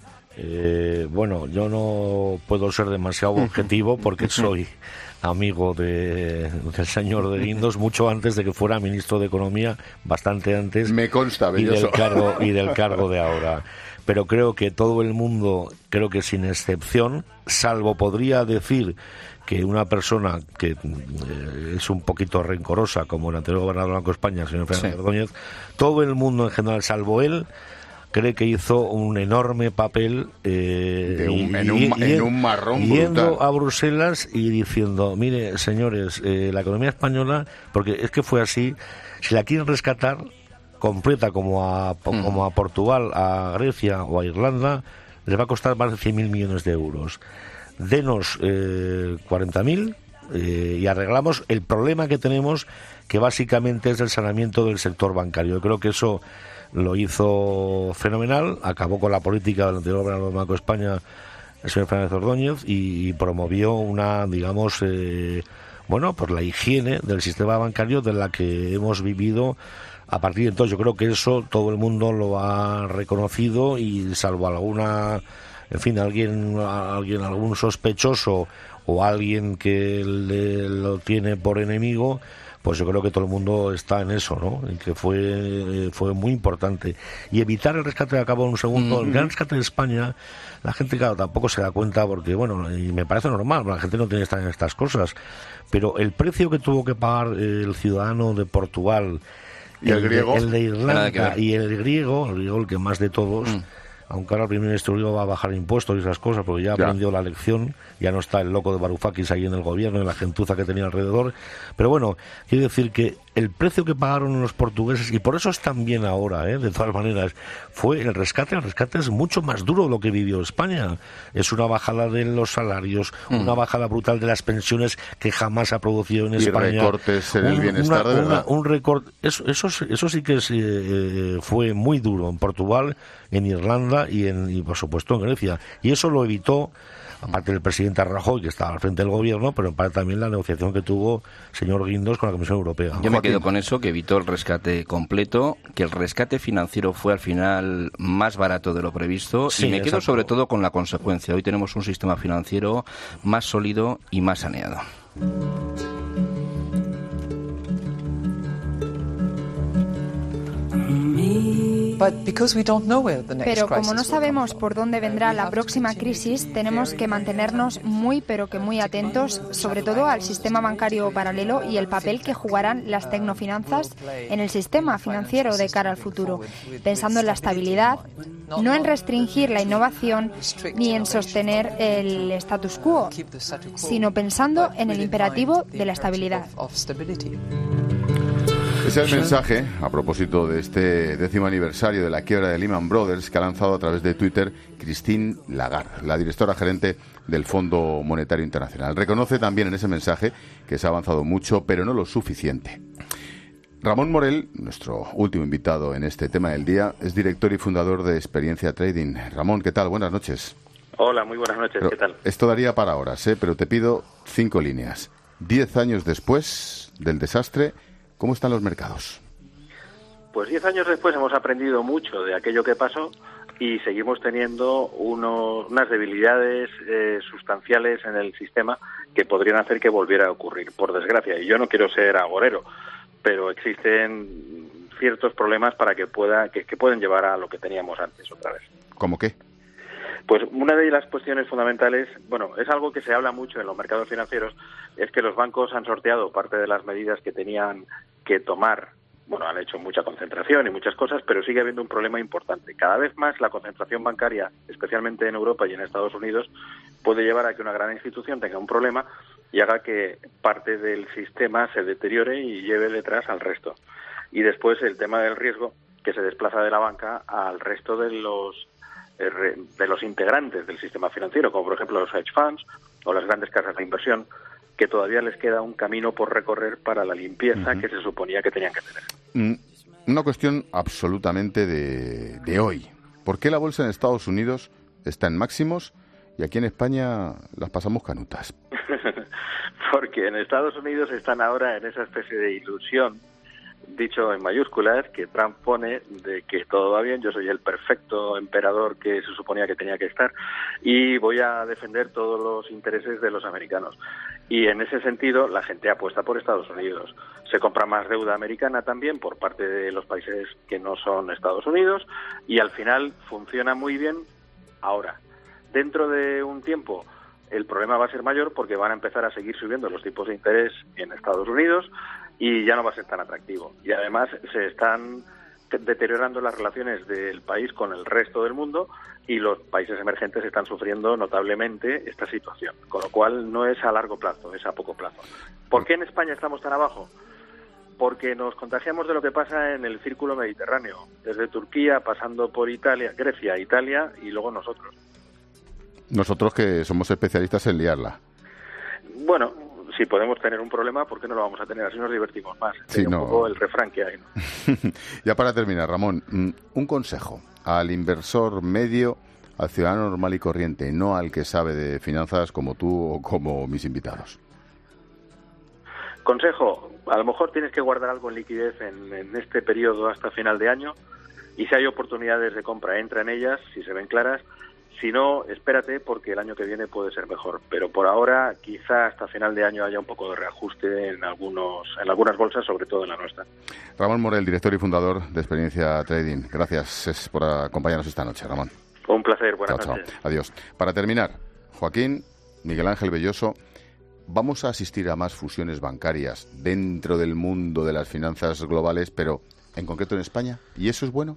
Bueno, yo no puedo ser demasiado objetivo porque soy amigo del señor de Guindos mucho antes de que fuera ministro de Economía, bastante antes. Me consta, belloso. Y del cargo de ahora. Pero creo que todo el mundo, creo que sin excepción, salvo podría decir que una persona que es un poquito rencorosa, como el anterior gobernador del Banco de España, el señor Fernández Ordóñez, todo el mundo en general, salvo él, cree que hizo un enorme papel en un marrón yendo brutal a Bruselas y diciendo, mire, señores, la economía española, porque es que fue así, si la quieren rescatar completa como a Portugal, a Grecia o a Irlanda, les va a costar más de 100.000 millones de euros. Denos 40.000 y arreglamos el problema que tenemos, que básicamente es el saneamiento del sector bancario. Yo creo que eso lo hizo fenomenal, acabó con la política del anterior gobernador del Banco de España, el señor Fernández Ordóñez, y promovió una, digamos, pues la higiene del sistema bancario de la que hemos vivido a partir de entonces. Yo creo que eso todo el mundo lo ha reconocido, y salvo alguna, en fin, algún sospechoso o alguien que lo tiene por enemigo, pues yo creo que todo el mundo está en eso, ¿no? En que fue muy importante. Y evitar el rescate, acabo en un segundo, el gran rescate de España, la gente, claro, tampoco se da cuenta porque, bueno, y me parece normal, la gente no tiene que estar en estas cosas, pero el precio que tuvo que pagar el ciudadano de Portugal, y el griego, el de Irlanda y el griego, el que más de todos, aunque ahora el primer ministro griego va a bajar impuestos y esas cosas, porque ya aprendió la lección, ya no está el loco de Varoufakis ahí en el gobierno, en la gentuza que tenía alrededor. Pero bueno, quiero decir que el precio que pagaron los portugueses, y por eso están bien ahora, de todas maneras, fue el rescate. El rescate es mucho más duro de lo que vivió España. Es una bajada de los salarios, una bajada brutal de las pensiones que jamás ha producido en España. Y recortes en el bienestar, de verdad. Un recorte, eso sí que fue muy duro en Portugal, en Irlanda y por supuesto en Grecia. Y eso lo evitó, aparte del presidente Rajoy, que estaba al frente del gobierno, pero en parte también la negociación que tuvo el señor Guindos con la Comisión Europea. Yo me quedo con eso, que evitó el rescate completo, que el rescate financiero fue al final más barato de lo previsto, y me quedo sobre todo con la consecuencia. Hoy tenemos un sistema financiero más sólido y más saneado. Pero como no sabemos por dónde vendrá la próxima crisis, tenemos que mantenernos muy pero que muy atentos, sobre todo al sistema bancario paralelo y el papel que jugarán las tecnofinanzas en el sistema financiero de cara al futuro, pensando en la estabilidad, no en restringir la innovación ni en sostener el status quo, sino pensando en el imperativo de la estabilidad. Ese es el mensaje, a propósito de este 10º aniversario de la quiebra de Lehman Brothers, que ha lanzado a través de Twitter Christine Lagarde, la directora gerente del Fondo Monetario Internacional. Reconoce también en ese mensaje que se ha avanzado mucho, pero no lo suficiente. Ramón Morel, nuestro último invitado en este tema del día, es director y fundador de Experiencia Trading. Ramón, ¿qué tal? Buenas noches. Hola, muy buenas noches. ¿Qué tal? Esto daría para horas, pero te pido 5 líneas. 10 años después del desastre, ¿cómo están los mercados? Pues 10 años después hemos aprendido mucho de aquello que pasó y seguimos teniendo unas debilidades sustanciales en el sistema que podrían hacer que volviera a ocurrir, por desgracia. Y yo no quiero ser agorero, pero existen ciertos problemas para que pueden llevar a lo que teníamos antes otra vez. ¿Cómo qué? Pues una de las cuestiones fundamentales, es algo que se habla mucho en los mercados financieros, es que los bancos han sorteado parte de las medidas que tenían que tomar. Han hecho mucha concentración y muchas cosas, pero sigue habiendo un problema importante. Cada vez más la concentración bancaria, especialmente en Europa y en Estados Unidos, puede llevar a que una gran institución tenga un problema y haga que parte del sistema se deteriore y lleve detrás al resto. Y después el tema del riesgo, que se desplaza de la banca al resto de los integrantes del sistema financiero, como por ejemplo los hedge funds o las grandes casas de inversión, que todavía les queda un camino por recorrer para la limpieza que se suponía que tenían que tener. Una cuestión absolutamente de hoy. ¿Por qué la bolsa en Estados Unidos está en máximos y aquí en España las pasamos canutas? Porque en Estados Unidos están ahora en esa especie de ilusión dicho en mayúsculas, que Trump pone de que todo va bien, yo soy el perfecto emperador que se suponía que tenía que estar y voy a defender todos los intereses de los americanos. Y en ese sentido la gente apuesta por Estados Unidos. Se compra más deuda americana también por parte de los países que no son Estados Unidos y al final funciona muy bien. Ahora, dentro de un tiempo el problema va a ser mayor porque van a empezar a seguir subiendo los tipos de interés en Estados Unidos y ya no va a ser tan atractivo. Y además se están deteriorando las relaciones del país con el resto del mundo y los países emergentes están sufriendo notablemente esta situación. Con lo cual no es a largo plazo, es a poco plazo. ¿Por qué en España estamos tan abajo? Porque nos contagiamos de lo que pasa en el círculo mediterráneo, desde Turquía, pasando por Italia, Grecia, Italia y luego nosotros. Nosotros que somos especialistas en liarla. Bueno, si podemos tener un problema, ¿por qué no lo vamos a tener? Así nos divertimos más. Sí, un poco el refrán que hay, ¿no? Ya para terminar, Ramón, un consejo al inversor medio, al ciudadano normal y corriente, no al que sabe de finanzas como tú o como mis invitados. Consejo, a lo mejor tienes que guardar algo en liquidez en este periodo hasta final de año y si hay oportunidades de compra, entra en ellas, si se ven claras. Si no, espérate porque el año que viene puede ser mejor. Pero por ahora, quizá hasta final de año haya un poco de reajuste en algunas bolsas, sobre todo en la nuestra. Ramón Morel, director y fundador de Experiencia Trading. Gracias por acompañarnos esta noche, Ramón. Un placer, buenas noches. Chao. Adiós. Para terminar, Joaquín, Miguel Ángel Belloso, vamos a asistir a más fusiones bancarias dentro del mundo de las finanzas globales, pero en concreto en España. ¿Y eso es bueno?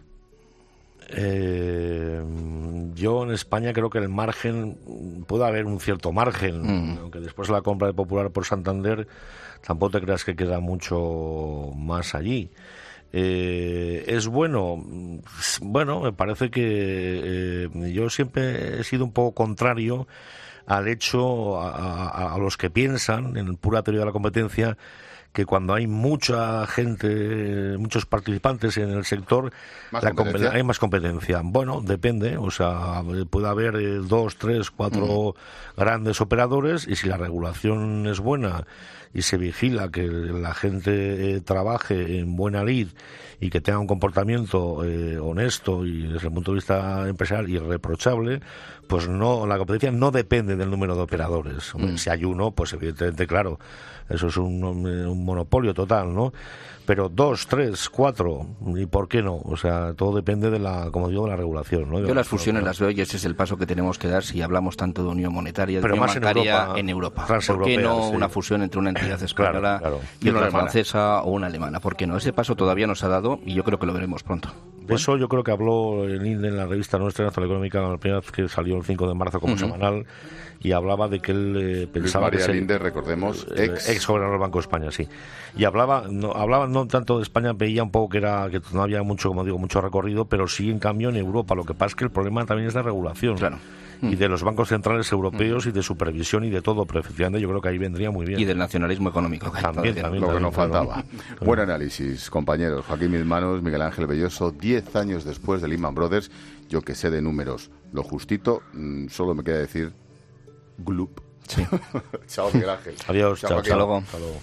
Yo en España creo que el margen, puede haber un cierto margen, aunque después de la compra de Popular por Santander tampoco te creas que queda mucho más allí. ¿Es bueno? Bueno, me parece que yo siempre he sido un poco contrario al hecho, a los que piensan en pura teoría de la competencia, que cuando hay mucha gente, muchos participantes en el sector, hay más competencia. Bueno, depende, o sea, puede haber 2, 3, 4 grandes operadores y si la regulación es buena y se vigila que la gente trabaje en buena lid y que tenga un comportamiento honesto y desde el punto de vista empresarial irreprochable, pues no, la competencia no depende del número de operadores. Si hay uno, pues evidentemente, claro, eso es un monopolio total, ¿no? Pero 2, 3, 4, ¿y por qué no? O sea, todo depende de la, como digo, de la regulación, ¿no? Yo las fusiones las veo y ese es el paso que tenemos que dar si hablamos tanto de unión monetaria, de unión bancaria en Europa. ¿Por qué no una fusión entre una entidad española y otra francesa o una alemana? ¿Por qué no? Ese paso todavía no se ha dado y yo creo que lo veremos pronto. De eso yo creo que habló el INDE en la revista nuestra, Nacional Económica, la primera vez que salió el 5 de marzo como semanal, y hablaba de que él pensaba María Linde, recordemos, ex gobernador del Banco de España, sí. Y hablaba no tanto de España, veía un poco que no había mucho, como digo, mucho recorrido, pero sí en cambio en Europa. Lo que pasa es que el problema también es de regulación. Claro. Y de los bancos centrales europeos y de supervisión y de todo, pero efectivamente yo creo que ahí vendría muy bien. Y del nacionalismo económico. También, lo que nos faltaba. Buen análisis, compañeros. Joaquín Milmanos, Miguel Ángel Belloso, 10 años después de Lehman Brothers, yo que sé de números, lo justito, solo me queda decir glup. Sí. Chao, Miguel Ángel. Adiós, chao. Hasta luego.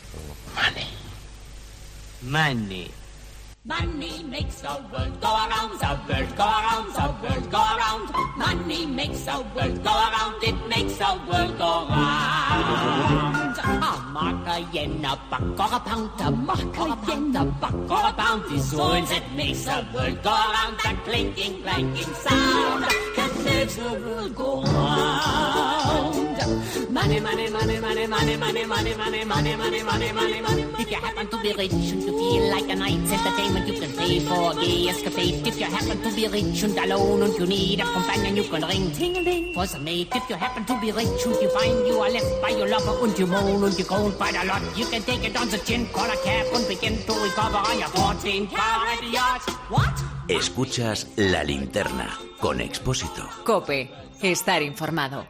Money. Money makes the world go around, the world go around, the world go around. Money makes the world go around, it makes the world go round. A mark, a yen, a buck, or a pound, a mark, a yen, a buck, or a pound. These words that makes the world go around, that clinking, clanking sound that makes the world go round. Money, money, money, money, money, money, money, money, money, money, money, money, money. If you happen to be rich and you feel like a night's entertainment, you can pay for a gay escapade. If you happen to be rich and alone and you need a companion, you can ring ting-a-ling for some mate. If you happen to be rich and you find you are left by your lover and you moan and you groan quite a lot, you can take it on the chin, call a cab and begin to recover on your 14-carat yacht. What? Escuchas La Linterna con Expósito. COPE. Estar informado.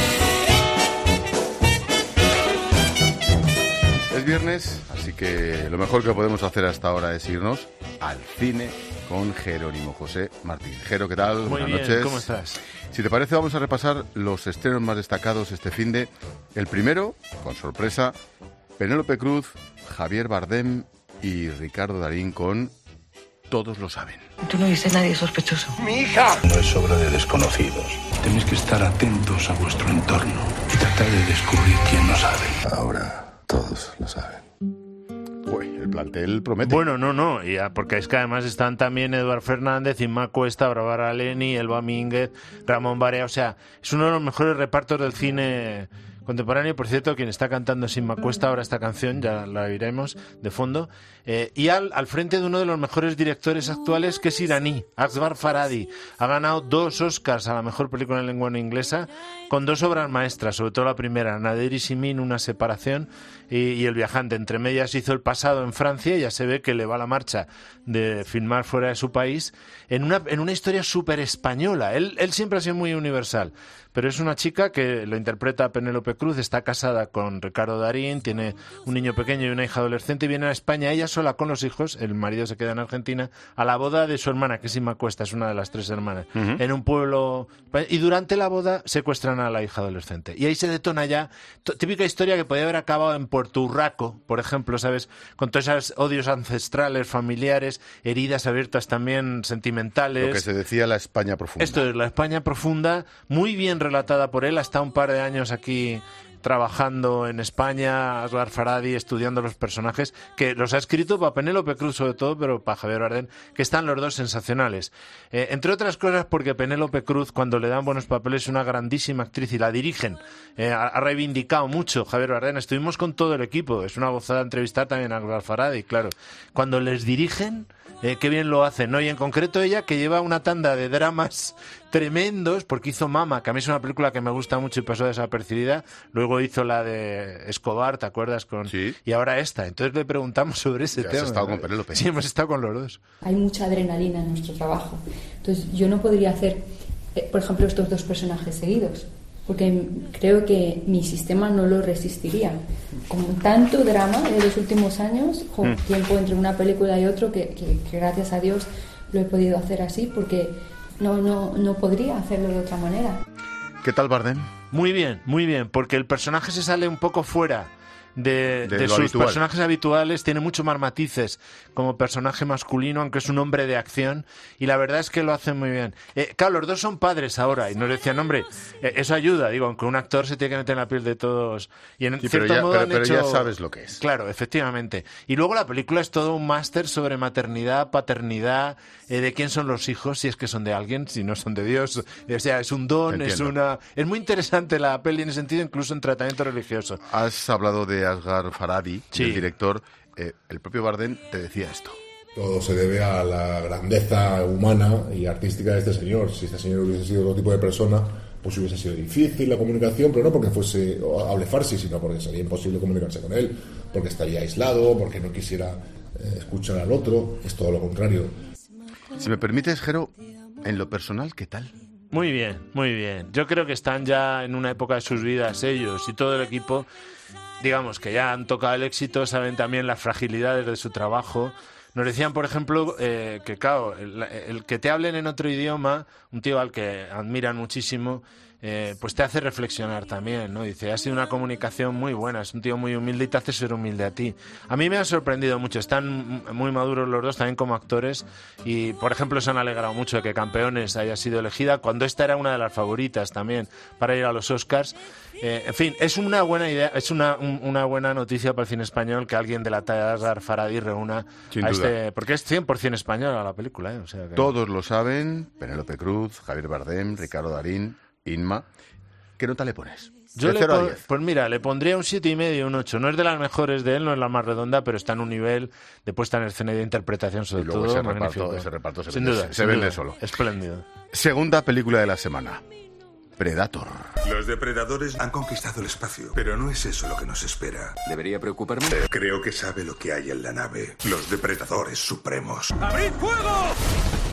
Viernes, así que lo mejor que podemos hacer hasta ahora es irnos al cine con Jerónimo José Martín. Jero, ¿qué tal? Muy Buenas bien, noches. ¿cómo estás? Si te parece, vamos a repasar los estrenos más destacados este finde. El primero, con sorpresa, Penélope Cruz, Javier Bardem y Ricardo Darín con Todos lo saben. Tú no viste a nadie sospechoso. ¡Mi hija! No es obra de desconocidos. Tenéis que estar atentos a vuestro entorno y tratar de descubrir quién no sabe. Ahora todos lo saben. Uy, el plantel promete. Bueno, no, ya, porque es que además están también Eduard Fernández, Inma Cuesta, Bárbara Leni, Elba Mínguez, Ramón Barea. O sea, es uno de los mejores repartos del cine contemporáneo. Por cierto, quien está cantando es Inma Cuesta ahora esta canción, ya la oiremos de fondo. Y al frente de uno de los mejores directores actuales, que es iraní, Akbar Farhadi. Ha ganado 2 Oscars a la mejor película en lengua no inglesa, con 2 obras maestras, sobre todo la primera, Nader y Simin, Una separación, y El viajante. Entre medias hizo El pasado en Francia, y ya se ve que le va la marcha de filmar fuera de su país, en una historia súper española. Él siempre ha sido muy universal, pero es una chica que lo interpreta Penélope Cruz, está casada con Ricardo Darín, tiene un niño pequeño y una hija adolescente, y viene a España ella sola con los hijos, el marido se queda en Argentina, a la boda de su hermana, que es Inma Cuesta, es una de las 3 hermanas, en un pueblo, y durante la boda secuestran a la hija adolescente. Y ahí se detona ya, típica historia que podía haber acabado en Puerto Urraco, por ejemplo, ¿sabes? Con todos esos odios ancestrales, familiares, heridas abiertas también sentimentales. Lo que se decía la España profunda. Esto es la España profunda, muy bien relatada por él, ha estado un par de años aquí trabajando en España, Akbar Farhadi, estudiando los personajes, que los ha escrito para Penélope Cruz sobre todo, pero para Javier Bardem, que están los dos sensacionales. Entre otras cosas porque Penélope Cruz, cuando le dan buenos papeles, es una grandísima actriz y la dirigen. Ha reivindicado mucho Javier Bardem. Estuvimos con todo el equipo, es una gozada entrevistar también a Akbar Farhadi, claro. Cuando les dirigen, qué bien lo hacen, ¿no? Y en concreto ella, que lleva una tanda de dramas tremendos, porque hizo Mama, que a mí es una película que me gusta mucho y pasó desapercibida. Luego hizo la de Escobar, ¿te acuerdas? Sí. Y ahora esta. Entonces le preguntamos sobre ese tema. Has estado con Penélope. Sí, hemos estado con los dos. Hay mucha adrenalina en nuestro trabajo. Entonces yo no podría hacer, por ejemplo, estos 2 personajes seguidos, porque creo que mi sistema no lo resistiría. Con tanto drama de los últimos años, tiempo entre una película y otro, que gracias a Dios lo he podido hacer así, porque no podría hacerlo de otra manera. ¿Qué tal Bardem? Muy bien, porque el personaje se sale un poco fuera de sus habitual. Personajes habituales, tiene mucho más matices como personaje masculino, aunque es un hombre de acción, y la verdad es que lo hace muy bien. Claro, los dos son padres ahora, y nos decían, hombre, eso ayuda, digo, aunque un actor se tiene que meter en la piel de todos, y en cierto modo pero ya sabes lo que es. Claro, efectivamente. Y luego la película es todo un máster sobre maternidad, paternidad, de quién son los hijos, si es que son de alguien, si no son de Dios, o sea, es un don, es muy interesante la peli en ese sentido, incluso en tratamiento religioso. Has hablado de Akbar Farhadi, el director. El propio Bardem te decía esto. Todo se debe a la grandeza humana y artística de este señor. Si este señor hubiese sido otro tipo de persona, pues hubiese sido difícil la comunicación, pero no porque hable farsi, sino porque sería imposible comunicarse con él, porque estaría aislado, porque no quisiera escuchar al otro. Es todo lo contrario. Si me permites, Jero, en lo personal, ¿qué tal? Muy bien. Yo creo que están ya en una época de sus vidas ellos y todo el equipo, digamos que ya han tocado el éxito, saben también las fragilidades de su trabajo. Nos decían, por ejemplo, que claro, el que te hablen en otro idioma, un tío al que admiran muchísimo, pues te hace reflexionar también, ¿no? Dice, ha sido una comunicación muy buena, es un tío muy humilde y te hace ser humilde a ti. A mí me ha sorprendido mucho, están muy maduros los dos también como actores y, por ejemplo, se han alegrado mucho de que Campeones haya sido elegida, cuando esta era una de las favoritas también para ir a los Oscars. En fin, es una buena idea, es una buena noticia para el cine español que alguien de la talla de Akbar Farhadi reúna a este, porque es 100% española la película, ¿eh? O sea que... Todos lo saben, Penélope Cruz, Javier Bardem, Ricardo Darín, Inma. ¿Qué nota le pones? Yo pues mira, le pondría un 7,5, un 8. No es de las mejores de él, no es la más redonda, pero está en un nivel de puesta en escena y de interpretación sobre todo magnífico. Ese reparto sin duda, se vende solo. Espléndido. Segunda película de la semana. Predator. Los depredadores han conquistado el espacio, pero no es eso lo que nos espera. ¿Debería preocuparme? Creo que sabe lo que hay en la nave. Los depredadores supremos. ¡Abrid fuego!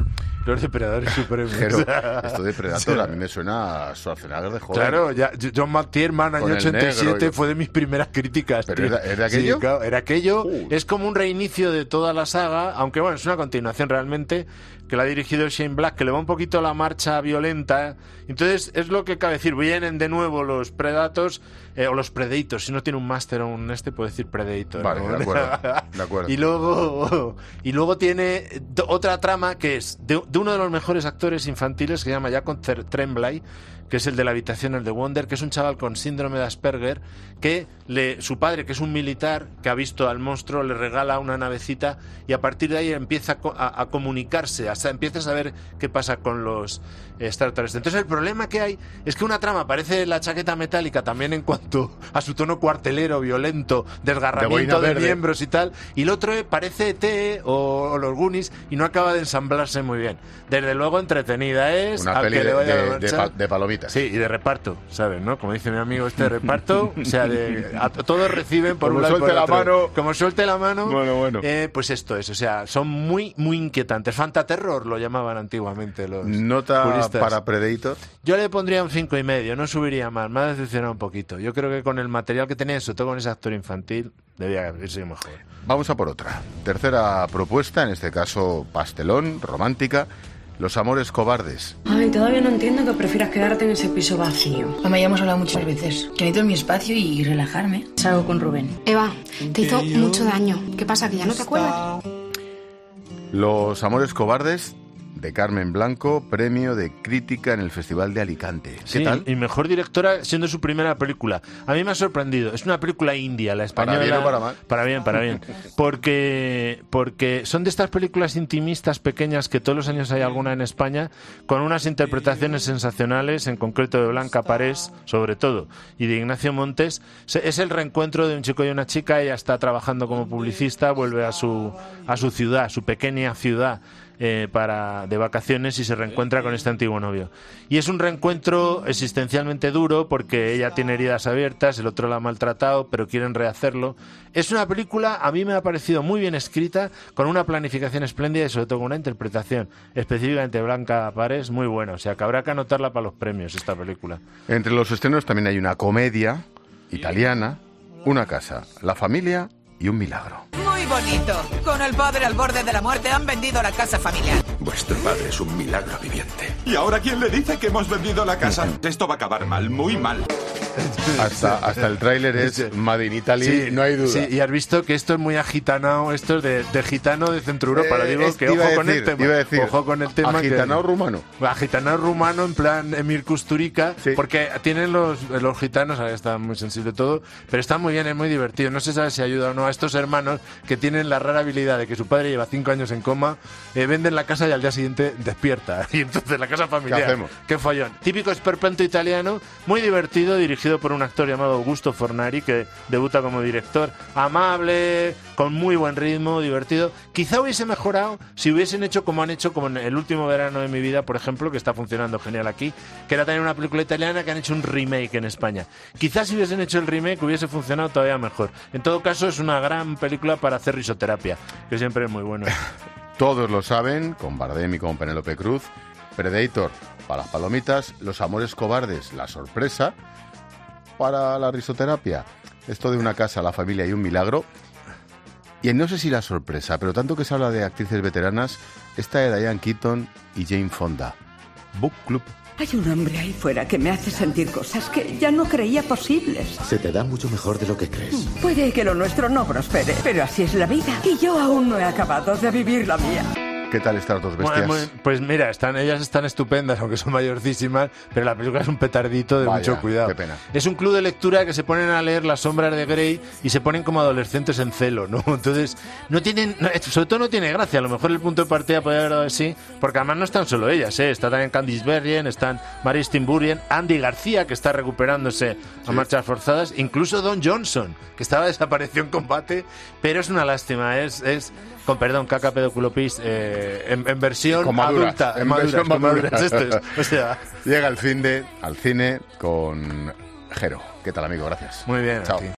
Los depredadores supremos. Pero esto de Predator a mí me suena a Schwarzenegger de joven. Claro, ya, John McTiernan, año 87, fue de mis primeras críticas. ¿Pero era aquello? Sí, claro, era aquello. Es como un reinicio de toda la saga, aunque bueno, es una continuación realmente, que la ha dirigido Shane Black, que le va un poquito la marcha violenta. Entonces, es lo que cabe decir. Vienen de nuevo los Predators, o los Predators. Si no tiene un máster o un puede decir Predator. Vale, ¿no? de acuerdo. Y luego tiene otra trama que es de uno de los mejores actores infantiles, que se llama Jacob Tremblay, que es el de La habitación, el de Wonder, que es un chaval con síndrome de Asperger, que su padre, que es un militar, que ha visto al monstruo, le regala una navecita y a partir de ahí empieza a comunicarse, empieza a saber qué pasa con los extraterrestres. Entonces el problema que hay es que una trama parece La chaqueta metálica también en cuanto a su tono cuartelero, violento, desgarramiento de miembros y tal, y el otro parece E.T. o los Goonies y no acaba de ensamblarse muy bien. Desde luego entretenida es. Una peli de palomitas. Sí, y de reparto, ¿sabes? ¿No? Como dice mi amigo, reparto, o sea, todos reciben por como un lado y por otro. Mano. Como suelte la mano. Bueno. Pues esto es, o sea, son muy, muy inquietantes. Fantaterror lo llamaban antiguamente los ¿Nota puristas. Para Predator? Yo le pondría un 5,5, no subiría más, me ha decepcionado un poquito. Yo creo que con el material que tenía, sobre todo con ese actor infantil, debía irse mejor. Vamos a por otra. Tercera propuesta, en este caso pastelón, romántica. Los amores cobardes. Ay, todavía no entiendo que prefieras quedarte en ese piso vacío. Mamá, ya hemos hablado muchas veces. Que necesito mi espacio y relajarme. Salgo con Rubén. Eva, te hizo mucho daño. ¿Qué pasa, que ya no te acuerdas? Los amores cobardes, de Carmen Blanco, premio de crítica en el Festival de Alicante. ¿Qué tal? Y mejor directora siendo su primera película. A mí me ha sorprendido. Es una película india, la española. ¿Para bien o para mal? Para bien. Porque son de estas películas intimistas pequeñas que todos los años hay alguna en España, con unas interpretaciones sensacionales, en concreto de Blanca Parés, sobre todo, y de Ignacio Montes. Es el reencuentro de un chico y una chica. Ella está trabajando como publicista, vuelve a su ciudad, su pequeña ciudad, de vacaciones, y se reencuentra con este antiguo novio. Y es un reencuentro existencialmente duro porque ella tiene heridas abiertas, el otro la ha maltratado, pero quieren rehacerlo. Es una película, a mí me ha parecido muy bien escrita, con una planificación espléndida y sobre todo con una interpretación específicamente Blanca Parés muy buena. O sea, que habrá que anotarla para los premios esta película. Entre los estrenos también hay una comedia italiana, Una casa, la familia y un milagro. Muy bonito. Con el padre al borde de la muerte han vendido la casa familiar. Vuestro padre es un milagro viviente. ¿Y ahora quién le dice que hemos vendido la casa? Esto va a acabar mal, muy mal. Hasta el tráiler es Made in Italy, sí, no hay duda. Sí, y has visto que esto es muy agitanado, esto es de gitano de Centro Europa. Le digo que ojo con el tema. Agitanado rumano. Agitanado rumano en plan Emir Kusturica, porque tienen los gitanos, ahora está muy sensible todo, pero está muy bien, es muy divertido. No se sabe si ayuda o no a estos hermanos que tienen la rara habilidad de que su padre lleva 5 años en coma, venden la casa y al día siguiente despierta. Y entonces la casa familiar. ¿Qué hacemos? Qué follón. Típico esperpento italiano, muy divertido, dirigido por un actor llamado Augusto Fornari, que debuta como director, amable, con muy buen ritmo, divertido. Quizá hubiese mejorado si hubiesen hecho como han hecho, como en El último verano de mi vida, por ejemplo, que está funcionando genial aquí, que era también una película italiana que han hecho un remake en España. Quizás si hubiesen hecho el remake hubiese funcionado todavía mejor. En todo caso, es una gran película para hacer risoterapia, que siempre es muy bueno. Todos lo saben, con Bardem y con Penélope Cruz. Predator para las palomitas, Los amores cobardes, la sorpresa para la risoterapia. Esto de Una casa, la familia y un milagro. Y no sé si la sorpresa, pero tanto que se habla de actrices veteranas, esta de Diane Keaton y Jane Fonda. Book Club. Hay un hombre ahí fuera que me hace sentir cosas que ya no creía posibles. Se te da mucho mejor de lo que crees. Puede que lo nuestro no prospere, pero así es la vida. Y yo aún no he acabado de vivir la mía. ¿Qué tal estas dos bestias? Pues mira, ellas están estupendas, aunque son mayorcísimas, pero la película es un petardito de mucho cuidado. Qué pena. Es un club de lectura que se ponen a leer Las sombras de Grey y se ponen como adolescentes en celo, ¿no? Entonces, sobre todo no tiene gracia. A lo mejor el punto de partida podría haber dado así, porque además no están solo ellas, ¿eh? Está también Candice Berrien, están Mary Steenburgen, Andy García, que está recuperándose a marchas forzadas, incluso Don Johnson, que estaba desaparecido en combate, pero es una lástima, es con perdón, caca pedoculopis, en versión adulta, en versión madura. Esto es, o sea, llega el fin al cine con Jero. ¿Qué tal, amigo? Gracias. Muy bien. Chao.